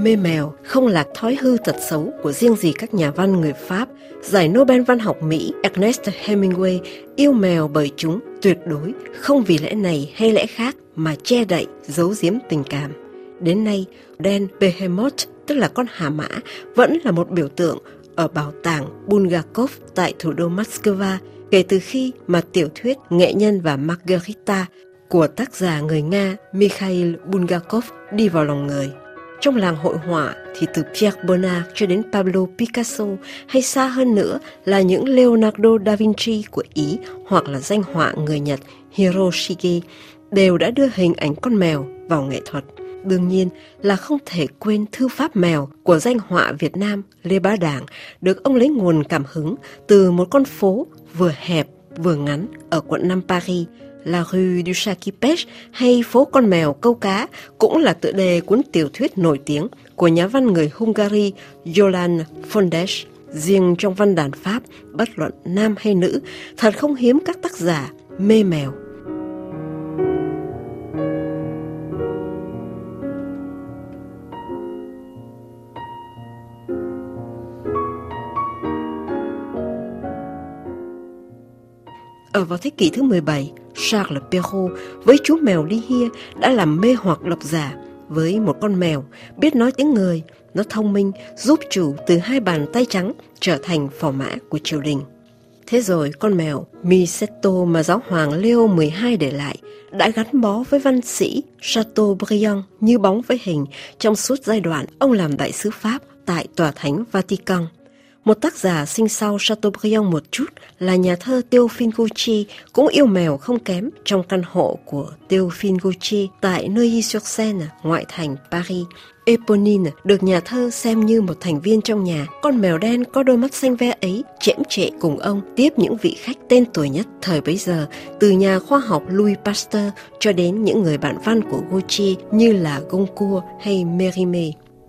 mê mèo không là thói hư tật xấu của riêng gì các nhà văn người Pháp. Giải Nobel văn học Mỹ Ernest Hemingway yêu mèo bởi chúng tuyệt đối không vì lẽ này hay lẽ khác mà che đậy, giấu giếm tình cảm. Đến nay, Dan Behemoth, tức là con hà mã, vẫn là một biểu tượng ở bảo tàng Bulgakov tại thủ đô Moscow kể từ khi mà tiểu thuyết Nghệ nhân và Margarita của tác giả người Nga Mikhail Bulgakov đi vào lòng người. Trong làng hội họa thì từ Pierre Bonnard cho đến Pablo Picasso, hay xa hơn nữa là những Leonardo da Vinci của Ý hoặc là danh họa người Nhật Hiroshige đều đã đưa hình ảnh con mèo vào nghệ thuật. Đương nhiên là không thể quên thư pháp mèo của danh họa Việt Nam Lê Bá Đảng, được ông lấy nguồn cảm hứng từ một con phố vừa hẹp vừa ngắn ở quận 5 Paris, La Rue du Chat qui Pêche, hay phố con mèo câu cá, cũng là tựa đề cuốn tiểu thuyết nổi tiếng của nhà văn người Hungary Jolan Fondes. Riêng trong văn đàn Pháp, bất luận nam hay nữ, thật không hiếm các tác giả mê mèo. Ở vào thế kỷ thứ 17, Charles Perrault với chú mèo Lihia đã làm mê hoặc độc giả với một con mèo biết nói tiếng người. Nó thông minh, giúp chủ từ 2 bàn tay trắng trở thành phò mã của triều đình. Thế rồi con mèo Misetto mà giáo hoàng Leo XII để lại đã gắn bó với văn sĩ Chateaubriand như bóng với hình trong suốt giai đoạn ông làm đại sứ Pháp tại Tòa Thánh Vatican. Một tác giả sinh sau Chateaubriand một chút là nhà thơ Théophile Gautier cũng yêu mèo không kém trong căn hộ của Théophile Gautier tại Neuilly-sur-Seine, ngoại thành Paris. Éponine được nhà thơ xem như một thành viên trong nhà. Con mèo đen có đôi mắt xanh ve ấy chễm chệ cùng ông tiếp những vị khách tên tuổi nhất thời bấy giờ, từ nhà khoa học Louis Pasteur cho đến những người bạn văn của Gautier như là Goncourt hay Mérimée.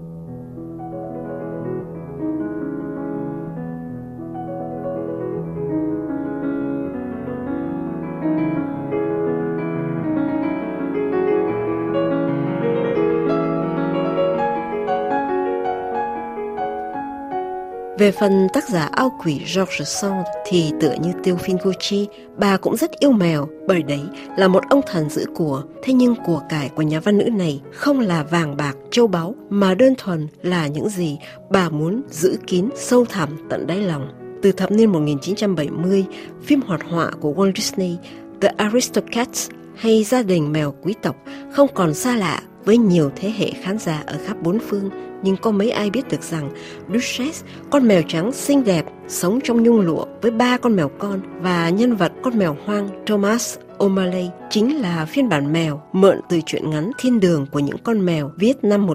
Về phần tác giả ao quỷ George Sand thì tựa như Théophile Gautier, bà cũng rất yêu mèo, bởi đấy là một ông thần giữ của. Thế nhưng của cải của nhà văn nữ này không là vàng bạc, châu báu, mà đơn thuần là những gì bà muốn giữ kín sâu thẳm tận đáy lòng. Từ thập niên 1970, phim hoạt họa của Walt Disney, The Aristocats hay Gia đình mèo quý tộc không còn xa lạ với nhiều thế hệ khán giả ở khắp bốn phương. Nhưng có mấy ai biết được rằng Duchesse, con mèo trắng xinh đẹp, sống trong nhung lụa với 3 con mèo con, và nhân vật con mèo hoang Thomas O'Malley chính là phiên bản mèo mượn từ truyện ngắn Thiên đường của những con mèo viết năm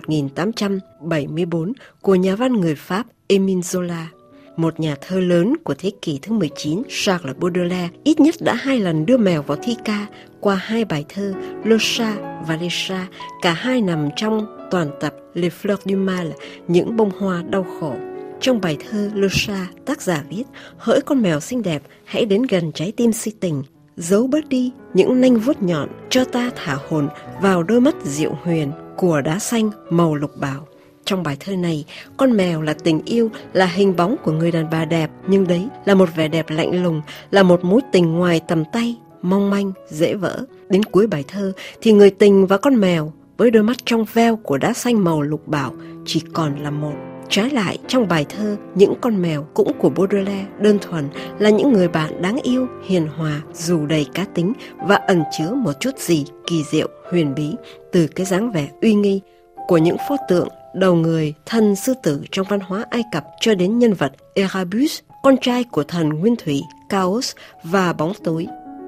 1874 của nhà văn người Pháp Émile Zola. Một nhà thơ lớn của thế kỷ thứ 19, Charles Baudelaire ít nhất đã 2 lần đưa mèo vào thi ca qua 2 bài thơ Le Chat và Les Chats, cả hai nằm trong toàn tập Les Fleurs du Mal, những bông hoa đau khổ. Trong bài thơ Le Chat, tác giả viết: hỡi con mèo xinh đẹp, hãy đến gần trái tim si tình, giấu bớt đi những nanh vuốt nhọn, cho ta thả hồn vào đôi mắt diệu huyền của đá xanh màu lục bảo. Trong bài thơ này, con mèo là tình yêu, là hình bóng của người đàn bà đẹp, nhưng đấy là một vẻ đẹp lạnh lùng, là một mối tình ngoài tầm tay, mong manh, dễ vỡ. Đến cuối bài thơ thì người tình và con mèo với đôi mắt trong veo của đá xanh màu lục bảo chỉ còn là một. Trái lại, trong bài thơ, những con mèo cũng của Baudelaire đơn thuần là những người bạn đáng yêu, hiền hòa, dù đầy cá tính và ẩn chứa một chút gì kỳ diệu, huyền bí, từ cái dáng vẻ uy nghi của những pho tượng đầu người thân sư tử trong văn hóa Ai Cập cho đến nhân vật Erebus, con trai của thần nguyên thủy, Chaos và bóng tối.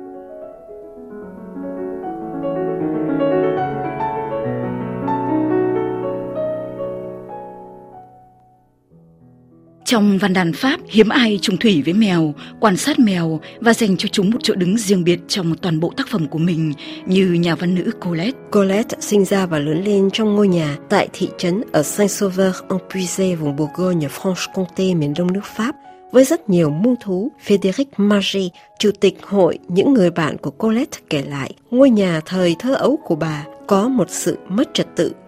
Trong văn đàn Pháp, hiếm ai trùng thủy với mèo, quan sát mèo và dành cho chúng một chỗ đứng riêng biệt trong toàn bộ tác phẩm của mình như nhà văn nữ Colette. Colette sinh ra và lớn lên trong ngôi nhà tại thị trấn ở Saint-Sauveur-en-Puisée, vùng Bourgogne, Franche-Comté, miền đông nước Pháp, với rất nhiều muông thú. Frédéric Margy, chủ tịch hội những người bạn của Colette kể lại, ngôi nhà thời thơ ấu của bà có một sự mất trật tự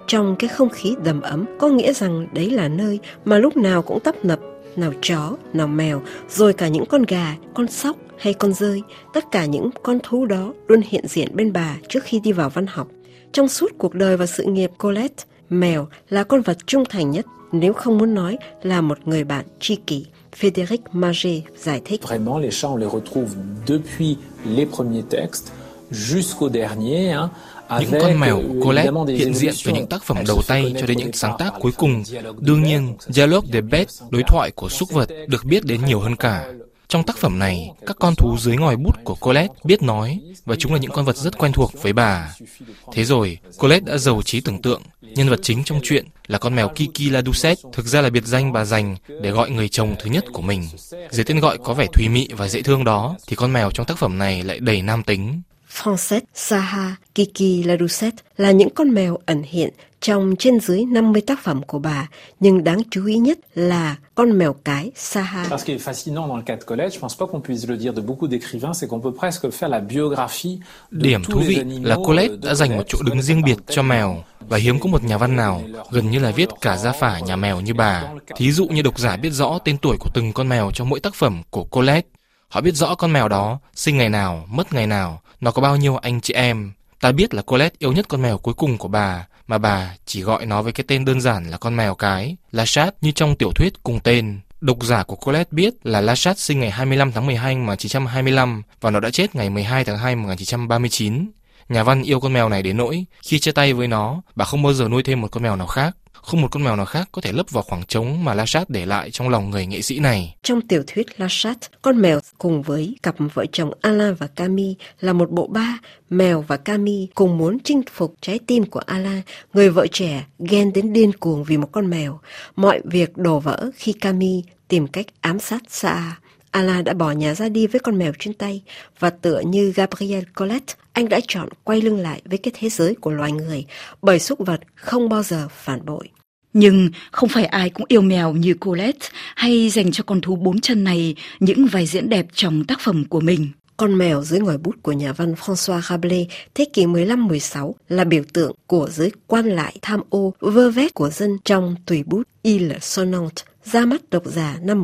trong cái không khí đầm ấm, có nghĩa rằng đấy là nơi mà lúc nào cũng tấp nập, nào chó, nào mèo, rồi cả những con gà, con sóc hay con dơi, tất cả những con thú đó luôn hiện diện bên bà trước khi đi vào văn học. Trong suốt cuộc đời và sự nghiệp Colette, mèo là con vật trung thành nhất, nếu không muốn nói là một người bạn tri kỷ. Frédéric Marger giải thích. Vraiment, les chats, on les retrouve depuis les premiers textes jusqu'au dernier. Những con mèo của Colette hiện diện từ những tác phẩm đầu tay cho đến những sáng tác cuối cùng. Đương nhiên, Dialogue des bêtes, đối thoại của súc vật, được biết đến nhiều hơn cả. Trong tác phẩm này, các con thú dưới ngòi bút của Colette biết nói, và chúng là những con vật rất quen thuộc với bà. Thế rồi, Colette đã giàu trí tưởng tượng. Nhân vật chính trong truyện là con mèo Kiki la Doucette, thực ra là biệt danh bà dành để gọi người chồng thứ nhất của mình. Dưới tên gọi có vẻ thùy mị và dễ thương đó, thì con mèo trong tác phẩm này lại đầy nam tính. Francette, Saha, Kiki la Doucette là những con mèo ẩn hiện trong trên dưới 50 tác phẩm của bà, nhưng đáng chú ý nhất là con mèo cái Saha. Ce qui est fascinant dans le cas de Colette, je pense pas qu'on puisse le dire de beaucoup d'écrivains, c'est qu'on peut presque faire la biographie de Điểm thú vị là Colette đã dành một chỗ đứng riêng biệt cho mèo, và hiếm có một nhà văn nào gần như là viết cả gia phả nhà mèo như bà. Thí dụ như độc giả biết rõ tên tuổi của từng con mèo trong mỗi tác phẩm của Colette. Họ biết rõ con mèo đó sinh ngày nào, mất ngày nào, nó có bao nhiêu anh chị em. Ta biết là Colette yêu nhất con mèo cuối cùng của bà, mà bà chỉ gọi nó với cái tên đơn giản là con mèo cái, La Chatte, như trong tiểu thuyết cùng tên. Độc giả của Colette biết là La Chatte sinh ngày 25 tháng 12 năm 1925 và nó đã chết ngày 12 tháng 2 năm 1939. Nhà văn yêu con mèo này đến nỗi khi chia tay với nó, bà không bao giờ nuôi thêm một con mèo nào khác. Không một con mèo nào khác có thể lấp vào khoảng trống mà La Chatte để lại trong lòng người nghệ sĩ này. Trong tiểu thuyết La Chatte, con mèo cùng với cặp vợ chồng Alain và Camille là một bộ ba. Mèo và Camille cùng muốn chinh phục trái tim của Alain, người vợ trẻ ghen đến điên cuồng vì một con mèo. Mọi việc đổ vỡ khi Camille tìm cách ám sát Saha. Alain đã bỏ nhà ra đi với con mèo trên tay, và tựa như Gabriel Colette, anh đã chọn quay lưng lại với cái thế giới của loài người, bởi súc vật không bao giờ phản bội. Nhưng không phải ai cũng yêu mèo như Colette hay dành cho con thú bốn chân này những vai diễn đẹp trong tác phẩm của mình. Con mèo dưới ngòi bút của nhà văn François Rabelais thế kỷ 15-16 là biểu tượng của giới quan lại tham ô vơ vét của dân trong tùy bút Île Sonnante, ra mắt độc giả năm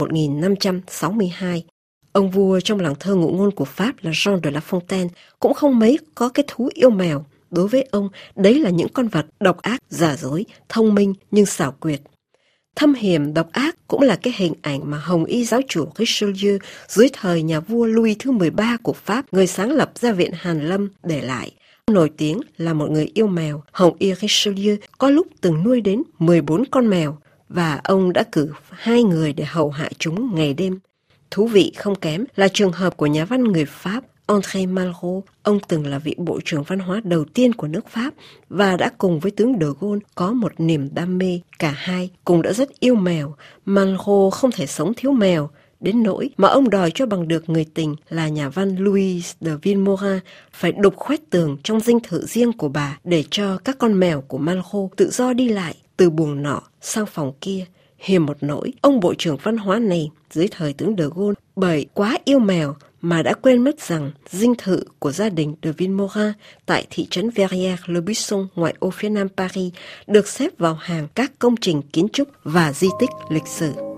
1562. Ông vua trong làng thơ ngụ ngôn của Pháp là Jean de La Fontaine cũng không mấy có cái thú yêu mèo. Đối với ông, đấy là những con vật độc ác, giả dối, thông minh nhưng xảo quyệt. Thâm hiểm độc ác cũng là cái hình ảnh mà Hồng Y giáo chủ Richelieu dưới thời nhà vua Louis thứ 13 của Pháp, người sáng lập ra viện Hàn Lâm, để lại. Nổi tiếng là một người yêu mèo, Hồng Y Richelieu có lúc từng nuôi đến 14 con mèo, và ông đã cử 2 người để hầu hạ chúng ngày đêm. Thú vị không kém là trường hợp của nhà văn người Pháp André Malraux. Ông từng là vị bộ trưởng văn hóa đầu tiên của nước Pháp và đã cùng với tướng de Gaulle có một niềm đam mê. Cả hai cùng đã rất yêu mèo. Malraux không thể sống thiếu mèo, đến nỗi mà ông đòi cho bằng được người tình là nhà văn Louise de Villemorin phải đục khoét tường trong dinh thự riêng của bà để cho các con mèo của Malraux tự do đi lại từ buồng nọ sang phòng kia. Hiềm một nỗi, ông bộ trưởng văn hóa này dưới thời tướng de Gaulle bởi quá yêu mèo mà đã quên mất rằng dinh thự của gia đình de Villemorin tại thị trấn Verrières-le-Buisson ngoại ô phía nam Paris được xếp vào hàng các công trình kiến trúc và di tích lịch sử.